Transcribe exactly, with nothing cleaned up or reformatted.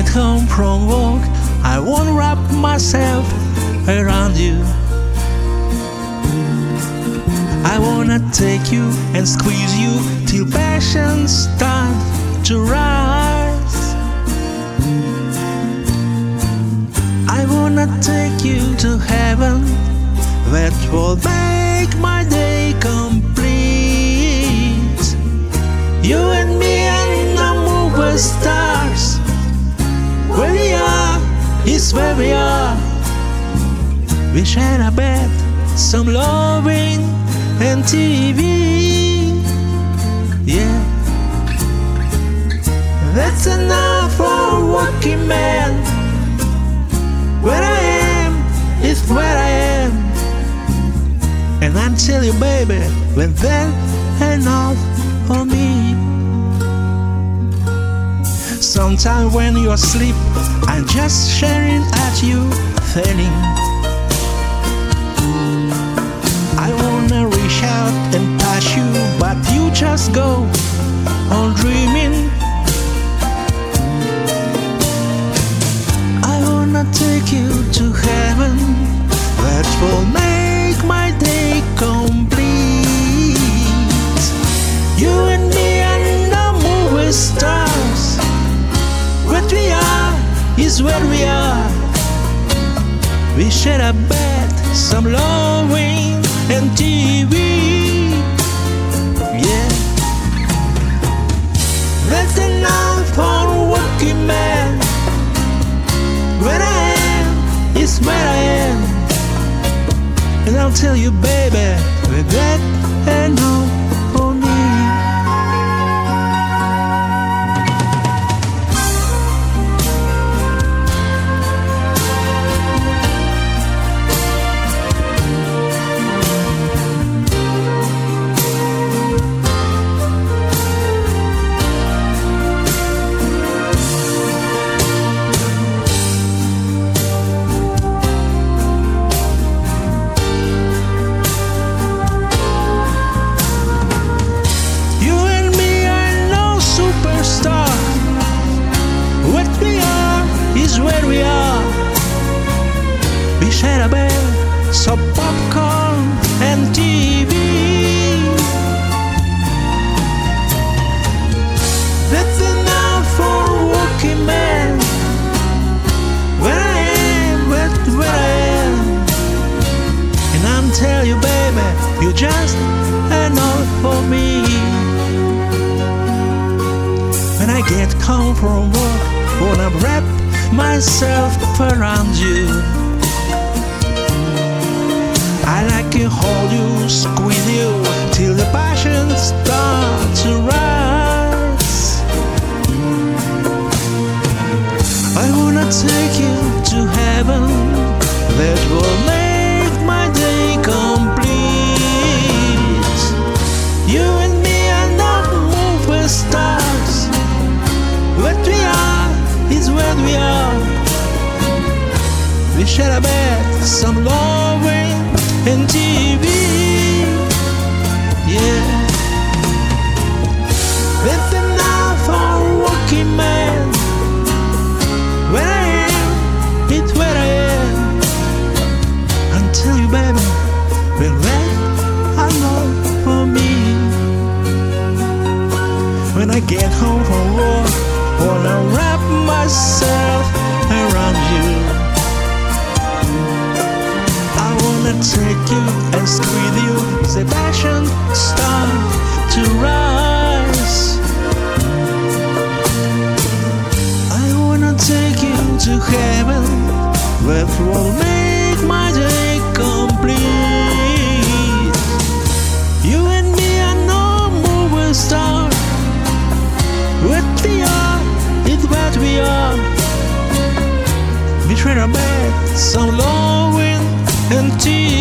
home from work, I won't wrap myself around you. I wanna take you and squeeze you till passion starts to rise. I wanna take you to heaven, that will make my day complete. You and me and the movie stars, where we are is where we are. We share a bed, some loving and T V. Yeah, that's enough for a working man. Where I am is where I am, and I tell you, baby, when that's enough for me. Sometimes when you're asleep, I'm just staring at you, failing. I wanna reach out and touch you, but you just go on dreaming. I wanna take you to heaven, that will make my day complete. You and me and the movie stars, what we are is where we are. We share a bed, some loving and T V. Yeah, that's enough for a working man. Where I am is where I am, and I'll tell you, baby, with that enough for me. Where we are, we share a bed, some popcorn and T V. That's enough for a working man. Where I am, where, where I am, and I'm tell you, baby, you're just enough for me. When I get home from work, wanna wrap myself around you. I like to hold you, squeeze you till the passion starts to rise. I wanna take you to heaven, that will make my day complete. You and me and the movie stars, what we are is where we are. We share a bed, some loving and T V. Yeah, that's enough for a working man. Where I am, it's where I am. Until you, baby, will let alone for me. When I get home from work, wanna wrap myself around you. I wanna take you and squeeze you, the passion start to rise. I wanna take you to heaven, that will make my day complete. You and me are no movie star, what we are, it's what we are. We trade our bed, some loving and tea.